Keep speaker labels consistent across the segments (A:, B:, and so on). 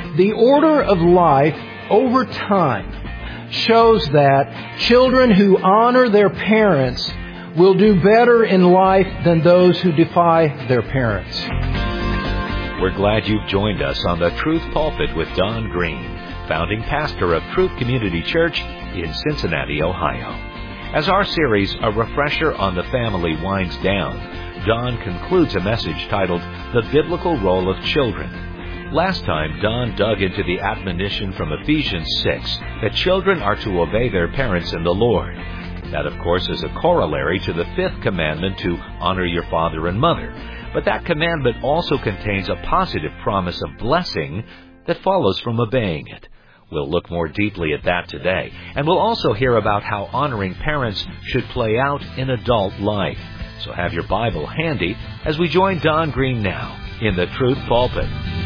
A: The order of life over time shows that children who honor their parents will do better in life than those who defy their parents.
B: We're glad you've joined us on the Truth Pulpit with Don Green, founding pastor of Truth Community Church in Cincinnati, Ohio. As our series, A Refresher on the Family, winds down, Don concludes a message titled, The Biblical Role of Children. Last time, Don dug into the admonition from Ephesians 6 that children are to obey their parents in the Lord. That, of course, is a corollary to the fifth commandment to honor your father and mother. But that commandment also contains a positive promise of blessing that follows from obeying it. We'll look more deeply at that today, and we'll also hear about how honoring parents should play out in adult life. So have your Bible handy as we join Don Green now in the Truth Pulpit.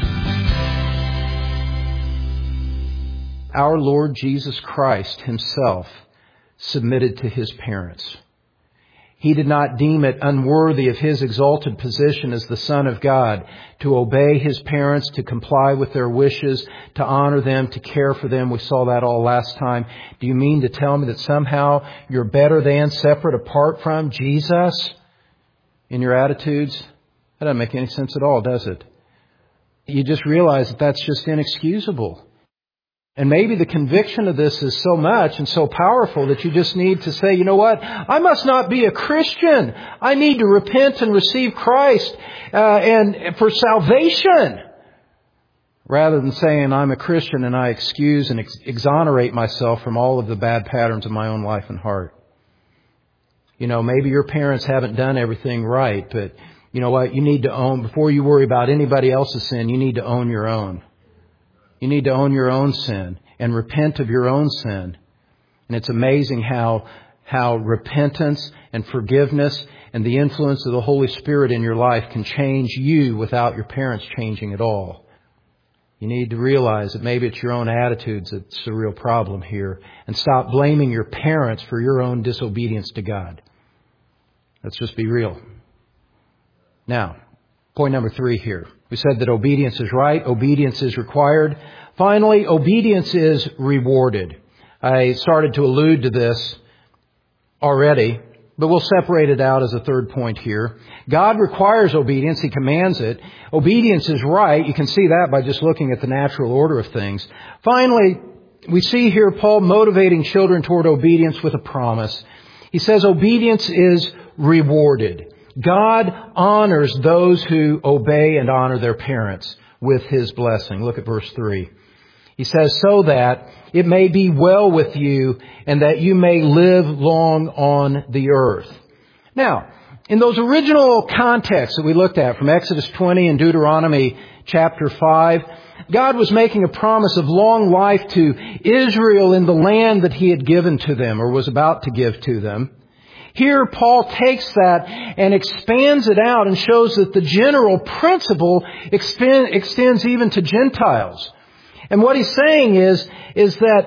A: Our Lord Jesus Christ Himself submitted to His parents. He did not deem it unworthy of His exalted position as the Son of God to obey His parents, to comply with their wishes, to honor them, to care for them. We saw that all last time. Do you mean to tell me that somehow you're better than, separate, apart from Jesus in your attitudes? That doesn't make any sense at all, does it? You just realize that that's just inexcusable. And maybe the conviction of this is so much and so powerful that you just need to say, you know what? I must not be a Christian. I need to repent and receive Christ and for salvation. Rather than saying I'm a Christian and I excuse and exonerate myself from all of the bad patterns of my own life and heart. You know, maybe your parents haven't done everything right, but you know what? You need to own, before you worry about anybody else's sin, you need to own your own. You need to own your own sin and repent of your own sin. And it's amazing how repentance and forgiveness and the influence of the Holy Spirit in your life can change you without your parents changing at all. You need to realize that maybe it's your own attitudes that's the real problem here. And stop blaming your parents for your own disobedience to God. Let's just be real. Now, point number 3 here. We said that obedience is right. Obedience is required. Finally, obedience is rewarded. I started to allude to this already, but we'll separate it out as a third point here. God requires obedience. He commands it. Obedience is right. You can see that by just looking at the natural order of things. Finally, we see here Paul motivating children toward obedience with a promise. He says obedience is rewarded. God honors those who obey and honor their parents with His blessing. Look at verse 3. He says, so that it may be well with you and that you may live long on the earth. Now, in those original contexts that we looked at from Exodus 20 and Deuteronomy chapter 5, God was making a promise of long life to Israel in the land that He had given to them or was about to give to them. Here, Paul takes that and expands it out and shows that the general principle extends even to Gentiles. And what he's saying is that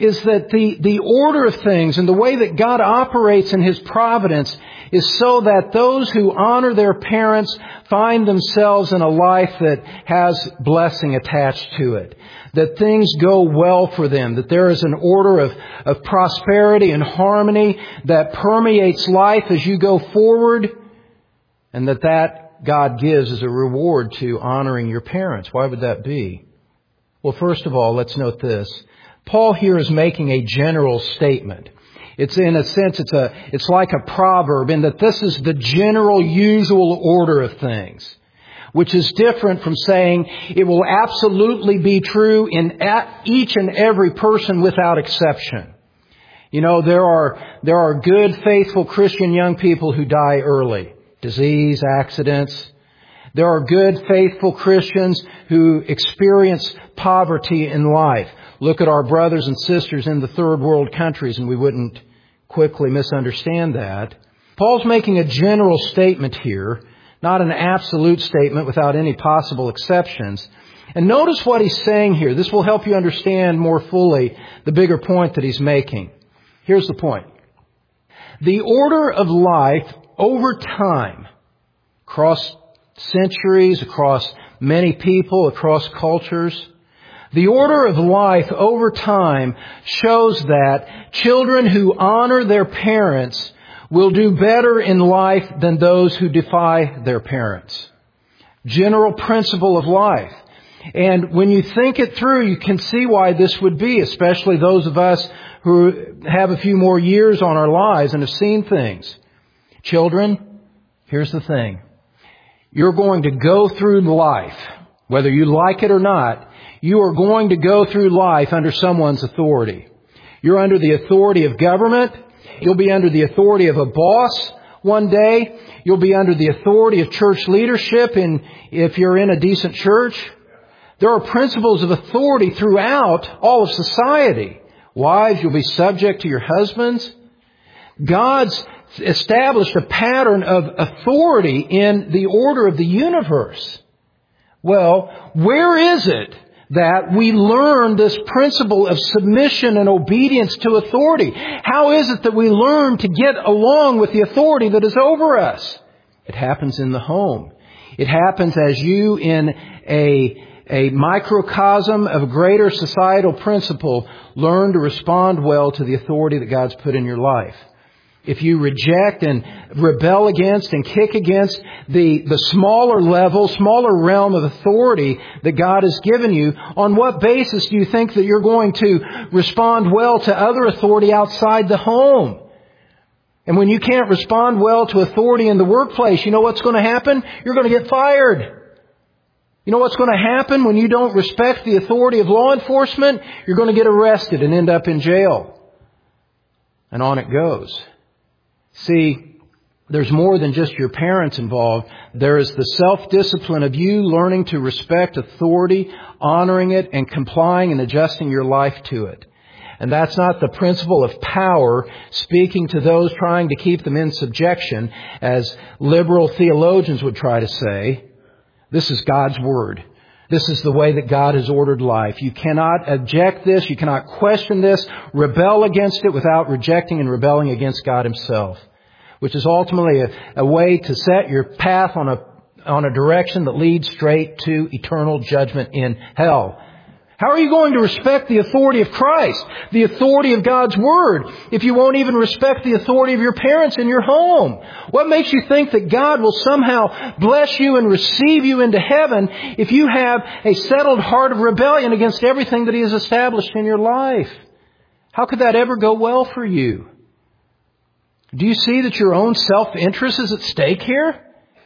A: the order of things and the way that God operates in His providence is so that those who honor their parents find themselves in a life that has blessing attached to it. That things go well for them. That there is an order of prosperity and harmony that permeates life as you go forward. And that God gives as a reward to honoring your parents. Why would that be? Well, first of all, let's note this. Paul here is making a general statement. It's in a sense, it's like a proverb in that this is the general usual order of things, which is different from saying it will absolutely be true in each and every person without exception. You know, there are good, faithful Christian young people who die early. Disease, accidents. There are good, faithful Christians who experience poverty in life. Look at our brothers and sisters in the third world countries, and we wouldn't quickly misunderstand that. Paul's making a general statement here, not an absolute statement without any possible exceptions. And notice what he's saying here. This will help you understand more fully the bigger point that he's making. Here's the point. The order of life over time, across centuries, across many people, across cultures, The order of life over time shows that children who honor their parents will do better in life than those who defy their parents. General principle of life. And when you think it through, you can see why this would be, especially those of us who have a few more years on our lives and have seen things. Children, here's the thing. You're going to go through life, whether you like it or not, you are going to go through life under someone's authority. You're under the authority of government. You'll be under the authority of a boss one day. You'll be under the authority of church leadership if you're in a decent church. There are principles of authority throughout all of society. Wives, you'll be subject to your husbands. God's established a pattern of authority in the order of the universe. Well, where is it that we learn this principle of submission and obedience to authority? How is it that we learn to get along with the authority that is over us? It happens in the home. It happens as you, in a microcosm of a greater societal principle, learn to respond well to the authority that God's put in your life. If you reject and rebel against and kick against the smaller level, smaller realm of authority that God has given you, on what basis do you think that you're going to respond well to other authority outside the home? And when you can't respond well to authority in the workplace, you know what's going to happen? You're going to get fired. You know what's going to happen when you don't respect the authority of law enforcement? You're going to get arrested and end up in jail. And on it goes. See, there's more than just your parents involved. There is the self-discipline of you learning to respect authority, honoring it, and complying and adjusting your life to it. And that's not the principle of power speaking to those trying to keep them in subjection, as liberal theologians would try to say. This is God's Word. This is the way that God has ordered life. You cannot object this. You cannot question this. Rebel against it without rejecting and rebelling against God Himself, which is ultimately a way to set your path on a direction that leads straight to eternal judgment in hell. How are you going to respect the authority of Christ, the authority of God's Word, if you won't even respect the authority of your parents in your home? What makes you think that God will somehow bless you and receive you into heaven if you have a settled heart of rebellion against everything that He has established in your life? How could that ever go well for you? Do you see that your own self-interest is at stake here?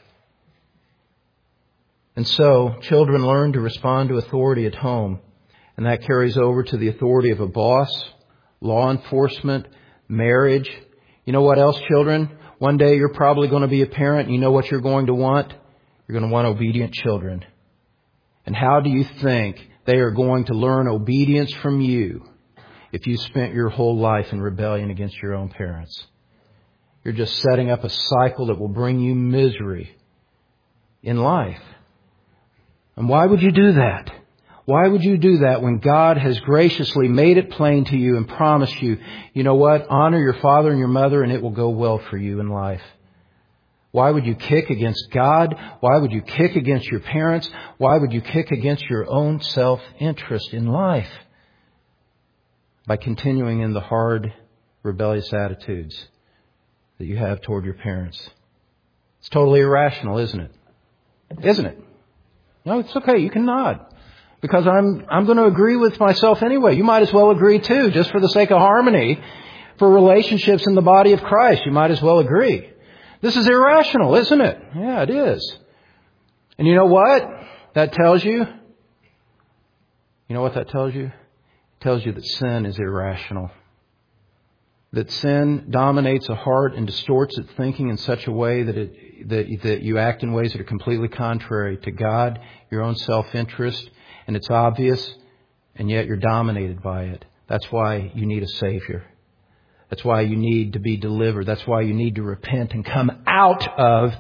A: And so, children learn to respond to authority at home. And that carries over to the authority of a boss, law enforcement, marriage. You know what else, children? One day you're probably going to be a parent. And you know what you're going to want? You're going to want obedient children. And how do you think they are going to learn obedience from you if you spent your whole life in rebellion against your own parents? You're just setting up a cycle that will bring you misery in life. And why would you do that? Why would you do that when God has graciously made it plain to you and promised you, you know what? Honor your father and your mother and it will go well for you in life. Why would you kick against God? Why would you kick against your parents? Why would you kick against your own self-interest in life? By continuing in the hard, rebellious attitudes that you have toward your parents. It's totally irrational, isn't it? Isn't it? No, it's okay. You can nod. Because I'm going to agree with myself anyway. You might as well agree too, just for the sake of harmony. For relationships in the body of Christ, you might as well agree. This is irrational, isn't it? Yeah, it is. And you know what that tells you? You know what that tells you? It tells you that sin is irrational. That sin dominates a heart and distorts its thinking in such a way that you act in ways that are completely contrary to God, your own self-interest. And it's obvious, and yet you're dominated by it. That's why you need a Savior. That's why you need to be delivered. That's why you need to repent and come out of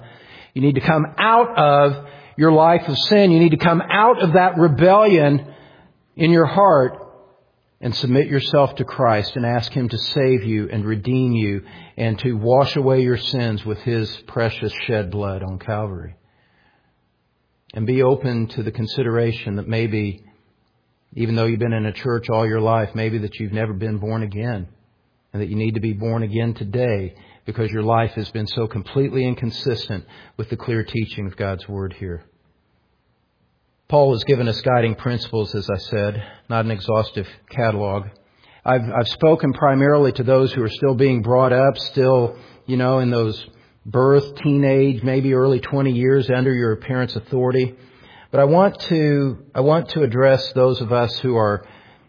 A: your life of sin. You need to come out of that rebellion in your heart and submit yourself to Christ and ask Him to save you and redeem you and to wash away your sins with His precious shed blood on Calvary. And be open to the consideration that maybe Even though you've been in a church all your life, maybe that you've never been born again, and that you need to be born again today because your life has been so completely inconsistent with the clear teaching of God's Word here. Paul has given us guiding principles, as I said, not an exhaustive catalog. I've spoken primarily to those who are still being brought up, still, in those birth, teenage, maybe early 20 years under your parents' authority. But I want to address those of us who are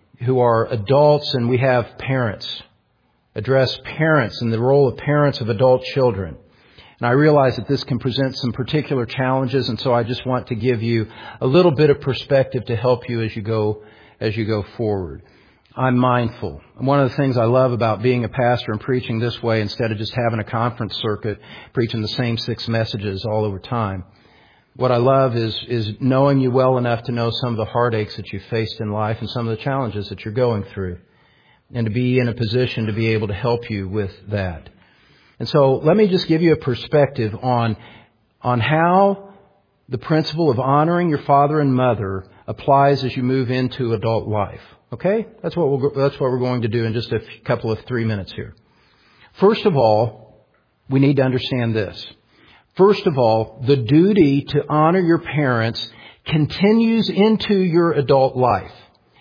A: adults and we have parents. Address parents and the role of parents of adult children. And I realize that this can present some particular challenges, and so I just want to give you a little bit of perspective to help you as you go forward. I'm mindful. One of the things I love about being a pastor and preaching this way, instead of just having a conference circuit, preaching the same 6 messages all over time, what I love is knowing you well enough to know some of the heartaches that you've faced in life and some of the challenges that you're going through, and to be in a position to be able to help you with that. And so let me just give you a perspective on how the principle of honoring your father and mother applies as you move into adult life. Okay? That's what we're going to do in just a couple of 3 minutes here. First of all, we need to understand this. First of all, the duty to honor your parents continues into your adult life.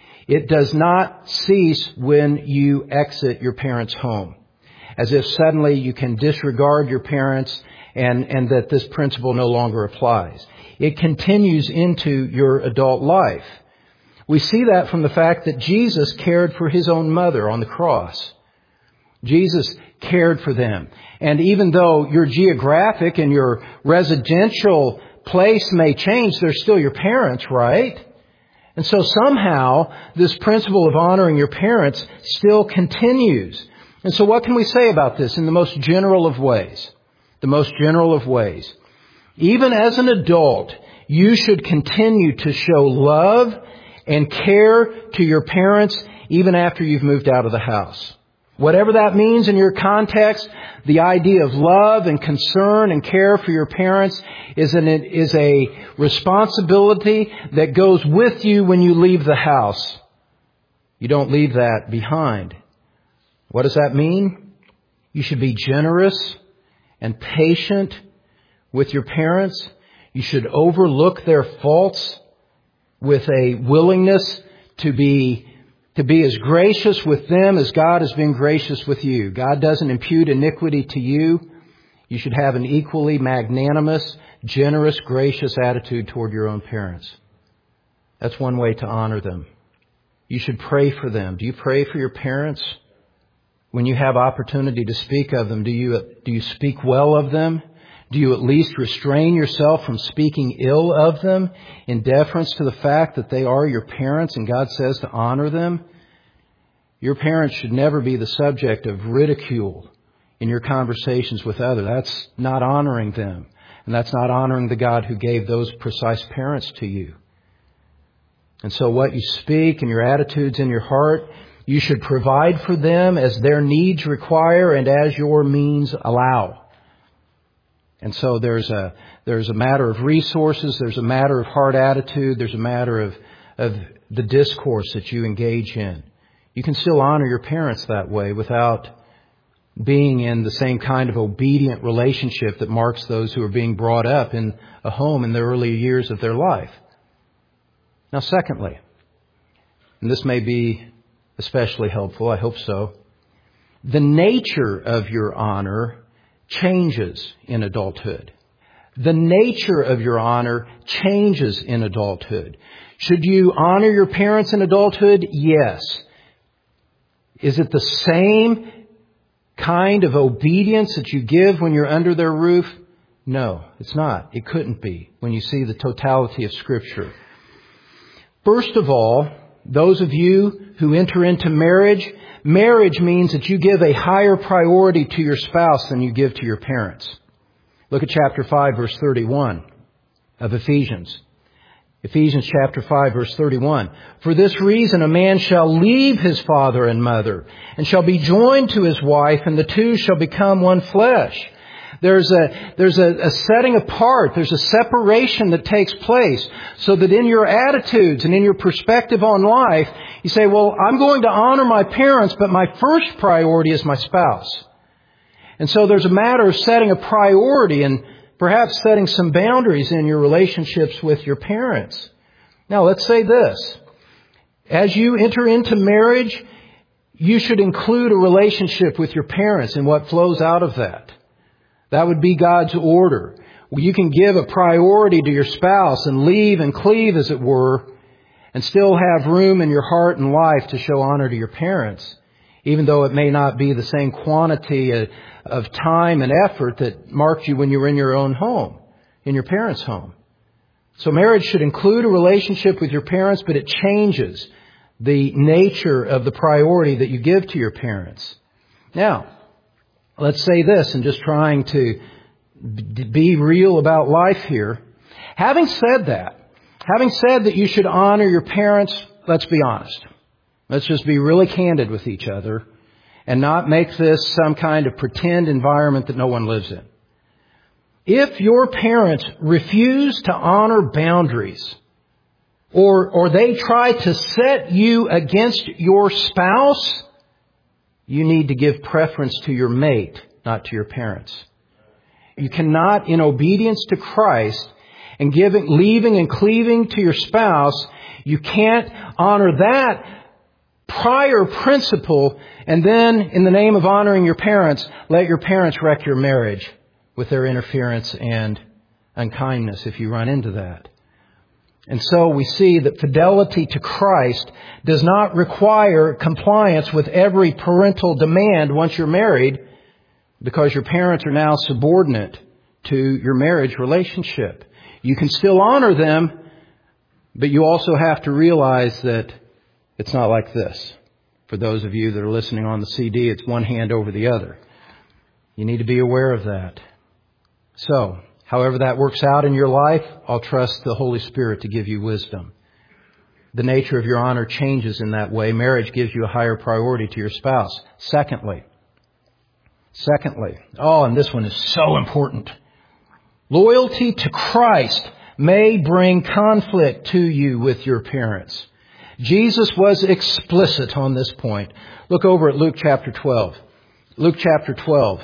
A: It does not cease when you exit your parents' home, as if suddenly you can disregard your parents and that this principle no longer applies. It continues into your adult life. We see that from the fact that Jesus cared for His own mother on the cross. Jesus cared for them. And even though your geographic and your residential place may change, they're still your parents, right? And so somehow this principle of honoring your parents still continues. And so what can we say about this in the most general of ways? The most general of ways. Even as an adult, you should continue to show love and care to your parents even after you've moved out of the house. Whatever that means in your context, the idea of love and concern and care for your parents is a responsibility that goes with you when you leave the house. You don't leave that behind. What does that mean? You should be generous and patient with your parents. You should overlook their faults with a willingness to be as gracious with them as God has been gracious with you. God doesn't impute iniquity to you. You should have an equally magnanimous, generous, gracious attitude toward your own parents. That's one way to honor them. You should pray for them. Do you pray for your parents? When you have opportunity to speak of them, do you speak well of them? Do you at least restrain yourself from speaking ill of them in deference to the fact that they are your parents and God says to honor them? Your parents should never be the subject of ridicule in your conversations with others. That's not honoring them. And that's not honoring the God who gave those precise parents to you. And so what you speak and your attitudes in your heart, you should provide for them as their needs require and as your means allow. And so there's a matter of resources, there's a matter of heart attitude, there's a matter of the discourse that you engage in. You can still honor your parents that way without being in the same kind of obedient relationship that marks those who are being brought up in a home in the early years of their life. Now, secondly, and this may be especially helpful, I hope so, the nature of your honor changes in adulthood. The nature of your honor changes in adulthood. Should you honor your parents in adulthood? Yes. Is it the same kind of obedience that you give when you're under their roof? No, it's not. It couldn't be when you see the totality of Scripture. First of all, those of you who enter into marriage means that you give a higher priority to your spouse than you give to your parents. Look at chapter 5, verse 31 of Ephesians. Ephesians chapter 5, verse 31. For this reason, a man shall leave his father and mother, and shall be joined to his wife, and the two shall become one flesh. There's a setting apart. There's a separation that takes place so that in your attitudes and in your perspective on life, you say, well, I'm going to honor my parents, but my first priority is my spouse. And so there's a matter of setting a priority and perhaps setting some boundaries in your relationships with your parents. Now, let's say this. As you enter into marriage, you should include a relationship with your parents and what flows out of that. That would be God's order. You can give a priority to your spouse and leave and cleave, as it were, and still have room in your heart and life to show honor to your parents, even though it may not be the same quantity of time and effort that marked you when you were in your own home, in your parents' home. So marriage should include a relationship with your parents, but it changes the nature of the priority that you give to your parents. Now, let's say this, and just trying to be real about life here. Having said that you should honor your parents, let's be honest. Let's just be really candid with each other and not make this some kind of pretend environment that no one lives in. If your parents refuse to honor boundaries, or they try to set you against your spouse, you need to give preference to your mate, not to your parents. You cannot, in obedience to Christ and leaving and cleaving to your spouse, you can't honor that prior principle and then, in the name of honoring your parents, let your parents wreck your marriage with their interference and unkindness if you run into that. And so we see that fidelity to Christ does not require compliance with every parental demand once you're married, because your parents are now subordinate to your marriage relationship. You can still honor them, but you also have to realize that it's not like this. For those of you that are listening on the CD, it's one hand over the other. You need to be aware of that. So, however that works out in your life, I'll trust the Holy Spirit to give you wisdom. The nature of your honor changes in that way. Marriage gives you a higher priority to your spouse. Secondly, and this one is so important. Loyalty to Christ may bring conflict to you with your parents. Jesus was explicit on this point. Look over at Luke chapter 12. Luke chapter 12.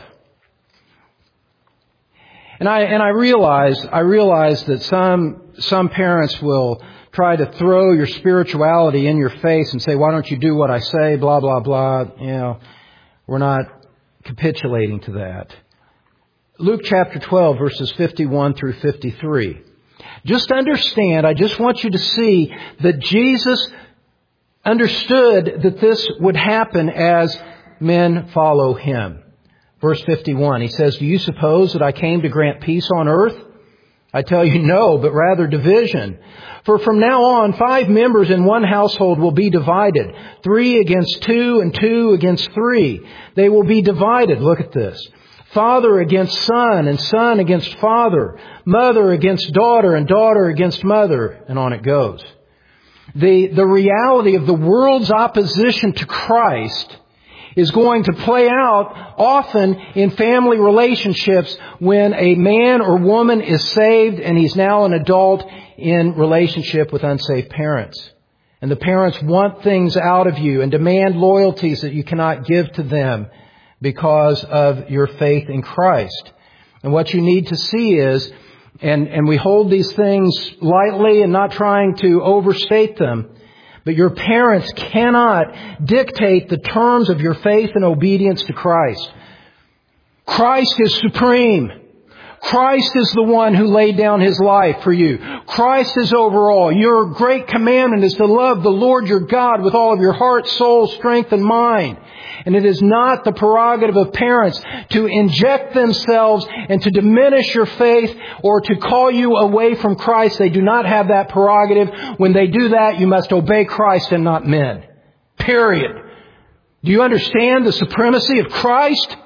A: And I realize that some parents will try to throw your spirituality in your face and say, why don't you do what I say, blah, blah, blah. You know, we're not capitulating to that. Luke chapter 12, verses 51 through 53. Just understand, I just want you to see that Jesus understood that this would happen as men follow Him. Verse 51, He says, do you suppose that I came to grant peace on earth? I tell you no, but rather division. For from now on, 5 members in one household will be divided. 3 against 2 and 2 against 3. They will be divided. Look at this. Father against son and son against father. Mother against daughter and daughter against mother. And on it goes. The reality of the world's opposition to Christ is going to play out often in family relationships when a man or woman is saved and he's now an adult in relationship with unsaved parents. And the parents want things out of you and demand loyalties that you cannot give to them because of your faith in Christ. And what you need to see is, and we hold these things lightly and not trying to overstate them, but your parents cannot dictate the terms of your faith and obedience to Christ. Christ is supreme. Christ is the one who laid down His life for you. Christ is over all. Your great commandment is to love the Lord your God with all of your heart, soul, strength, and mind. And it is not the prerogative of parents to inject themselves and to diminish your faith or to call you away from Christ. They do not have that prerogative. When they do that, you must obey Christ and not men. Period. Do you understand the supremacy of Christ?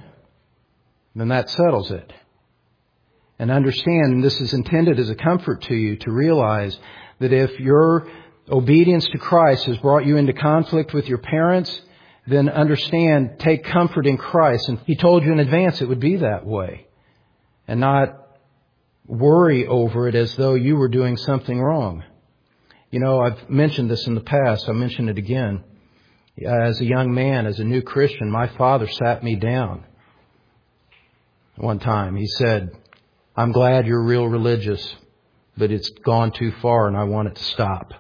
A: Then that settles it. And understand, and this is intended as a comfort to you, to realize that if your obedience to Christ has brought you into conflict with your parents, then understand, take comfort in Christ. And He told you in advance it would be that way. and not worry over it as though you were doing something wrong. You know, I've mentioned this in the past. I'll mention it again. As a young man, as a new Christian, my father sat me down one time. He said, "I'm glad you're real religious, but it's gone too far and I want it to stop."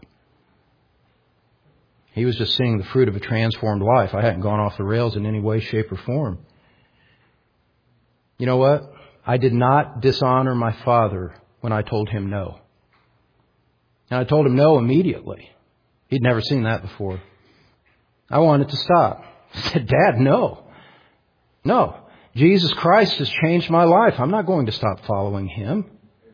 A: He was just seeing the fruit of a transformed life. I hadn't gone off the rails in any way, shape, or form. You know what? I did not dishonor my father when I told him no. And I told him no immediately. He'd never seen that before. I wanted to stop. I said, "Dad, no. No. Jesus Christ has changed my life. I'm not going to stop following Him."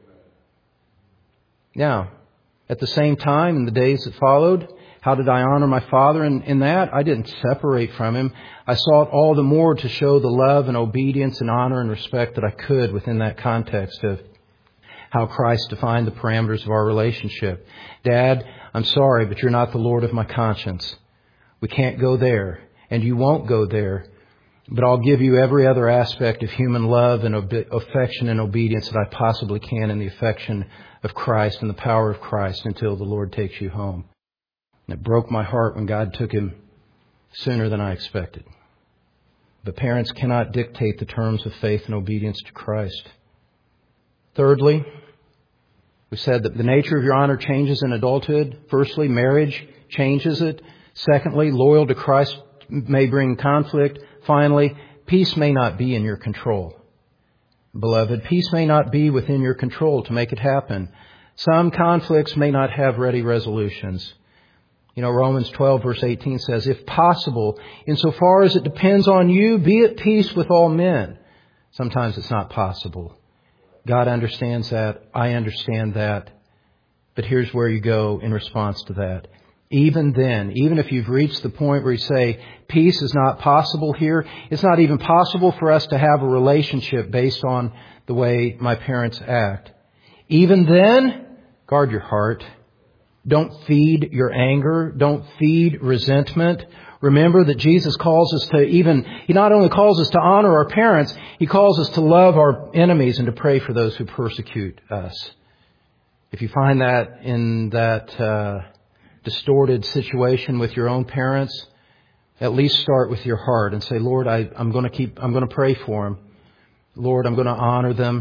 A: Now, at the same time, in the days that followed, how did I honor my father in that? I didn't separate from him. I sought all the more to show the love and obedience and honor and respect that I could within that context of how Christ defined the parameters of our relationship. "Dad, I'm sorry, but you're not the Lord of my conscience. We can't go there, and you won't go there. But I'll give you every other aspect of human love and affection and obedience that I possibly can in the affection of Christ and the power of Christ until the Lord takes you home." And it broke my heart when God took him sooner than I expected. But parents cannot dictate the terms of faith and obedience to Christ. Thirdly, we said that the nature of your honor changes in adulthood. Firstly, marriage changes it. Secondly, loyal to Christ may bring conflict. Finally, peace may not be in your control. Beloved, peace may not be within your control to make it happen. Some conflicts may not have ready resolutions. You know, Romans 12 verse 18 says, "If possible, insofar as it depends on you, be at peace with all men." Sometimes it's not possible. God understands that. I understand that. But here's where you go in response to that. Even then, even if you've reached the point where you say, peace is not possible here, it's not even possible for us to have a relationship based on the way my parents act. Even then, guard your heart. Don't feed your anger. Don't feed resentment. Remember that Jesus calls us to He not only calls us to honor our parents, He calls us to love our enemies and to pray for those who persecute us. If you find that in that distorted situation with your own parents, at least start with your heart and say, "Lord, I'm going to pray for them. Lord, I'm going to honor them.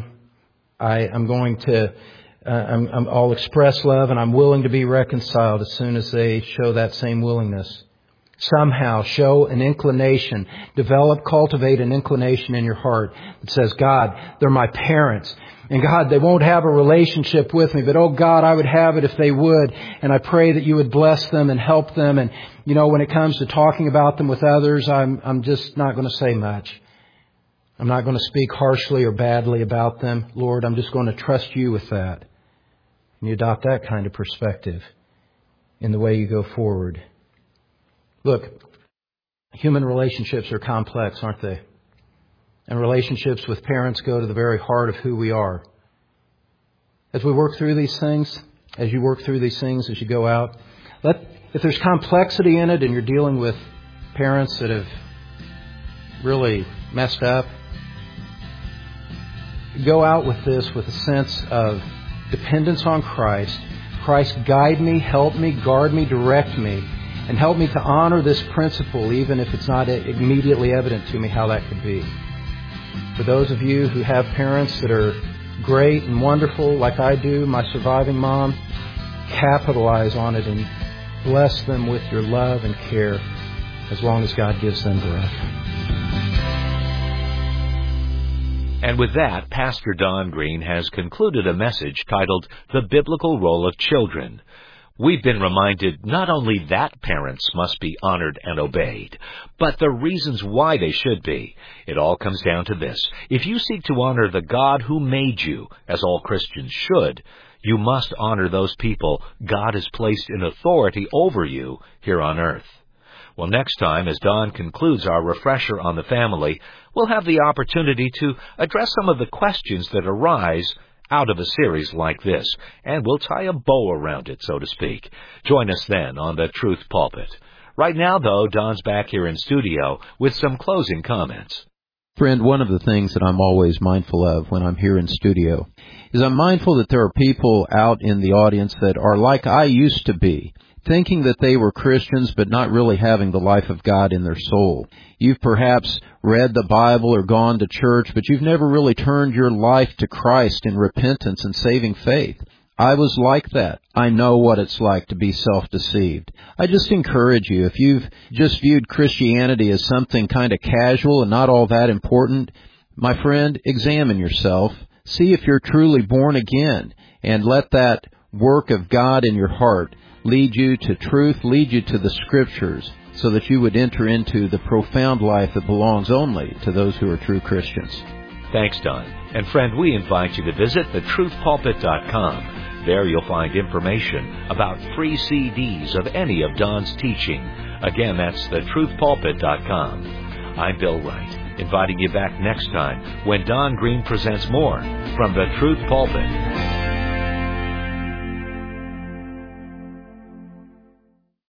A: I'll express love, and I'm willing to be reconciled as soon as they show that same willingness." Somehow show an inclination, cultivate an inclination in your heart that says, "God, they're my parents. And God, they won't have a relationship with me, but oh God, I would have it if they would. And I pray that you would bless them and help them. And, you know, when it comes to talking about them with others, I'm just not going to say much. I'm not going to speak harshly or badly about them. Lord, I'm just going to trust you with that." And you adopt that kind of perspective in the way you go forward. Look, human relationships are complex, aren't they? And relationships with parents go to the very heart of who we are. As we work through these things, as you go out, if there's complexity in it and you're dealing with parents that have really messed up, go out with this with a sense of dependence on Christ. Christ, guide me, help me, guard me, direct me, and help me to honor this principle, even if it's not immediately evident to me how that could be. For those of you who have parents that are great and wonderful, like I do, my surviving mom, capitalize on it and bless them with your love and care as long as God gives them breath.
B: And with that, Pastor Don Green has concluded a message titled, "The Biblical Role of Children." We've been reminded not only that parents must be honored and obeyed, but the reasons why they should be. It all comes down to this. If you seek to honor the God who made you, as all Christians should, you must honor those people God has placed in authority over you here on earth. Well, next time, as Don concludes our refresher on the family, we'll have the opportunity to address some of the questions that arise out of a series like this, and we'll tie a bow around it, so to speak. Join us then on the Truth Pulpit. Right now, though, Don's back here in studio with some closing comments.
A: Friend, one of the things that I'm always mindful of when I'm here in studio is I'm mindful that there are people out in the audience that are like I used to be, thinking that they were Christians but not really having the life of God in their soul. You've perhaps read the Bible or gone to church, but you've never really turned your life to Christ in repentance and saving faith. I was like that. I know what it's like to be self-deceived. I just encourage you, if you've just viewed Christianity as something kind of casual and not all that important, my friend, examine yourself. See if you're truly born again, and let that work of God in your heart lead you to truth, lead you to the Scriptures, so that you would enter into the profound life that belongs only to those who are true Christians.
B: Thanks, Don. And friend, we invite you to visit thetruthpulpit.com. There you'll find information about free CDs of any of Don's teaching. Again, that's thetruthpulpit.com. I'm Bill Wright, inviting you back next time when Don Green presents more from the Truth Pulpit.